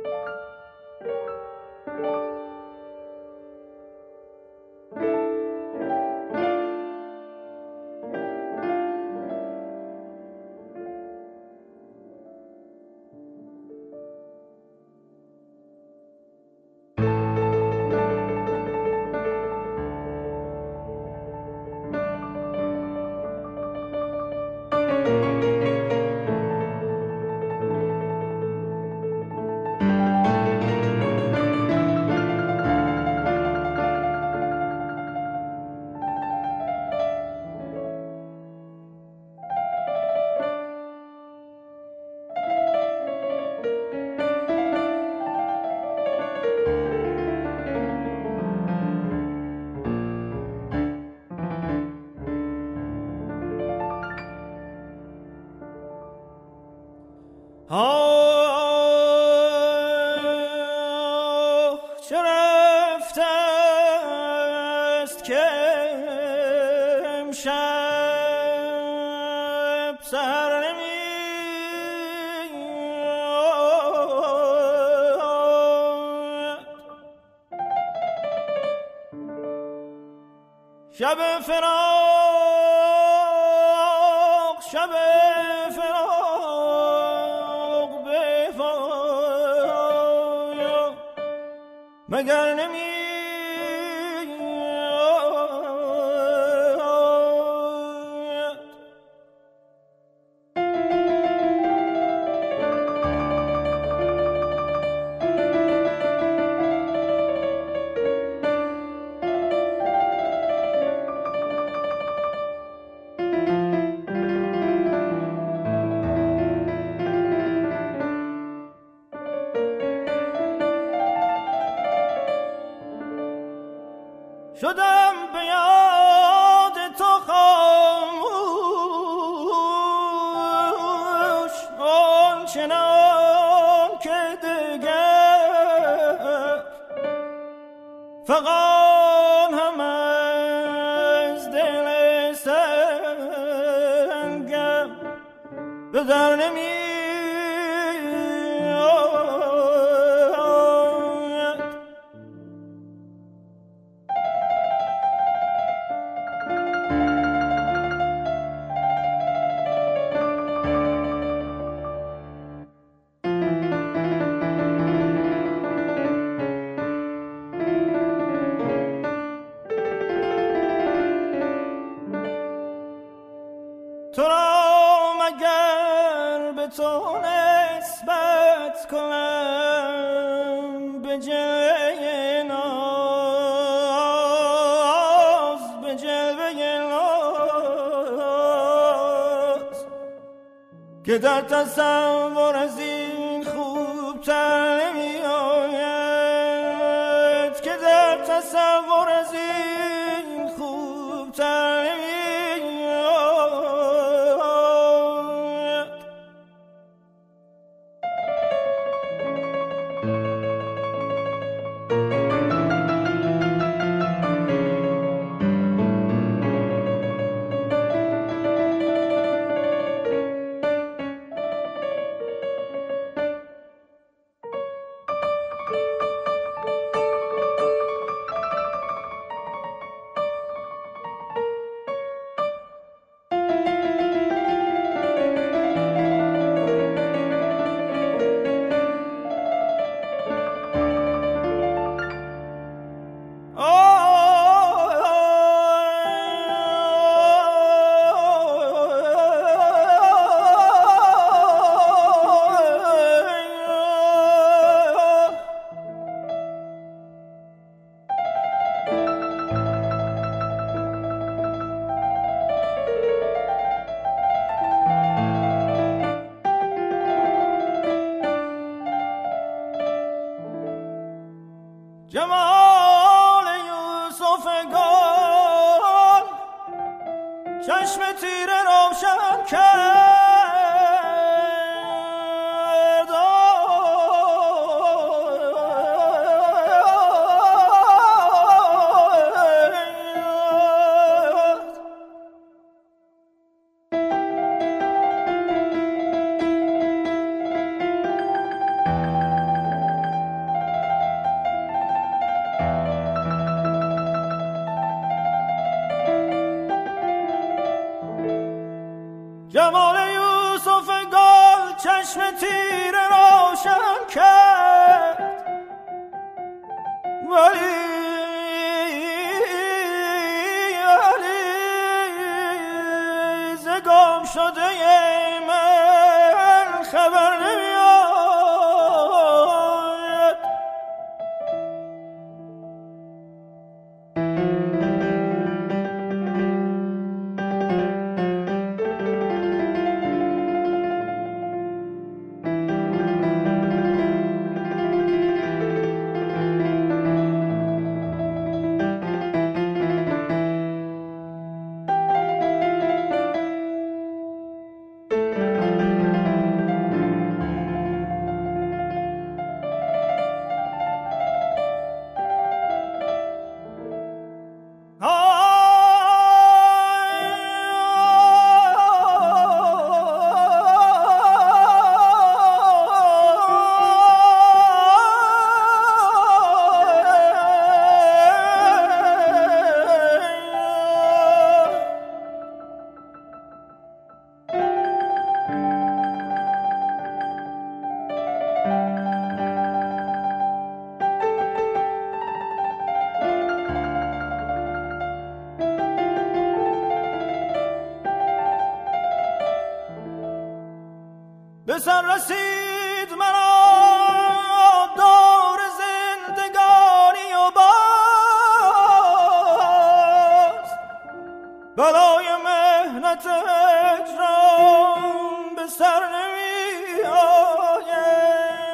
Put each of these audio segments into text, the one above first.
چه رفته است که امشب سحر نمیاد، شب فراق، شب فراق بفایا مگر نمیاد. شدم به یاد تو خاموش، آنچنان که دگر فغان هم از دل سنگم به در نمیاد. تو را مگر به تو نسبت کنم به جلوه ناز، به جلوه ناز که در تصور از این خوبتر نمی آید، که در تصور از این خوبتر نمی آید. جمال یوسف گل چشم تیره روشن کرد، چشم تیره روشن کرد، ولی ز گم شده من خبر نمیاد. به سر رسید مرا دور زندگانی و باز بلای مهنت هجران به سر نمی آید.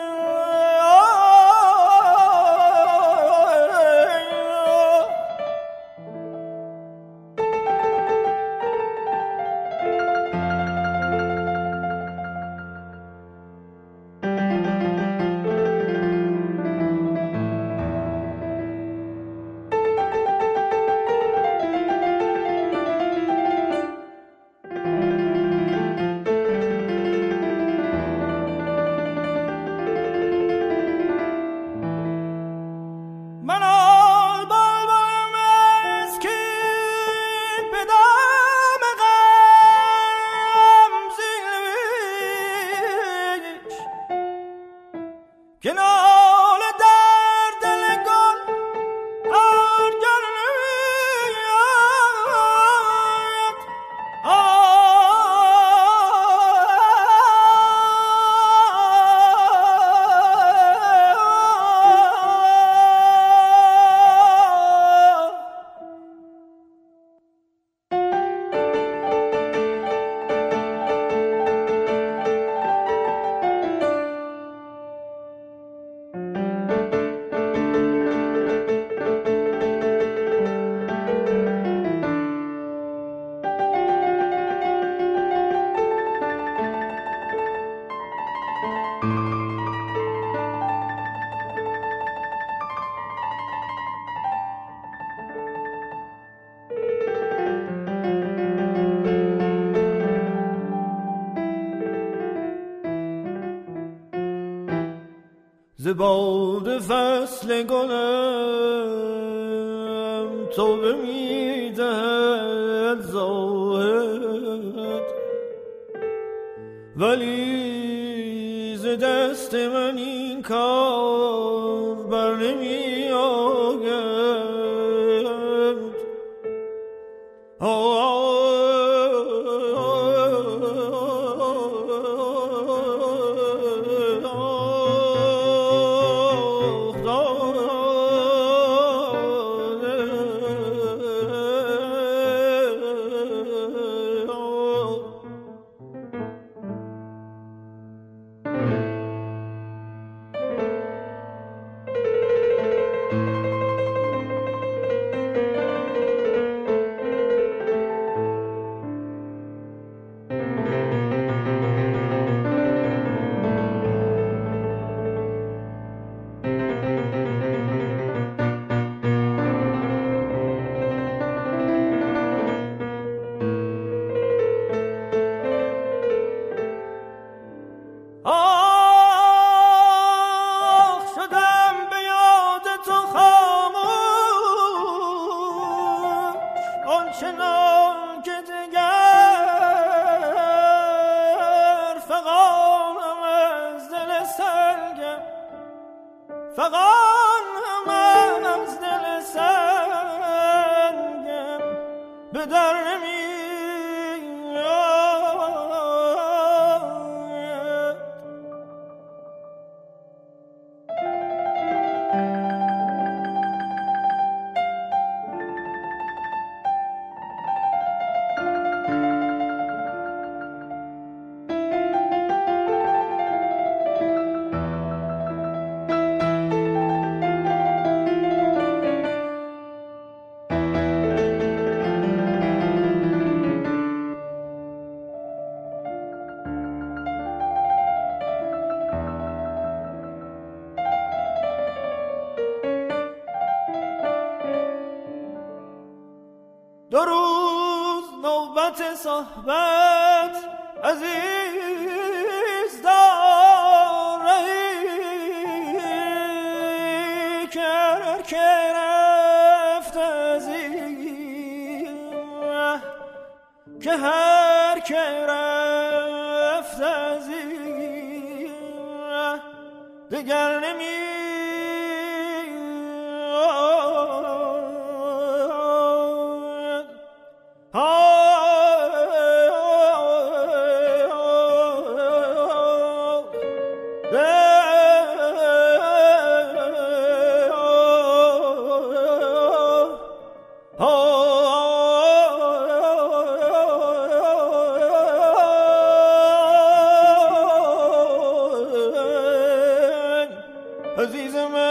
ز باد فصل گلم توبه میدهد زاهد، ولی ز دست من این کار بر نمی آید. فغان هم از دل سنگم به در دو روز نوبت صحبت عزیز داری که رفت از این که هر که رفت از این دگر نمی عزیز من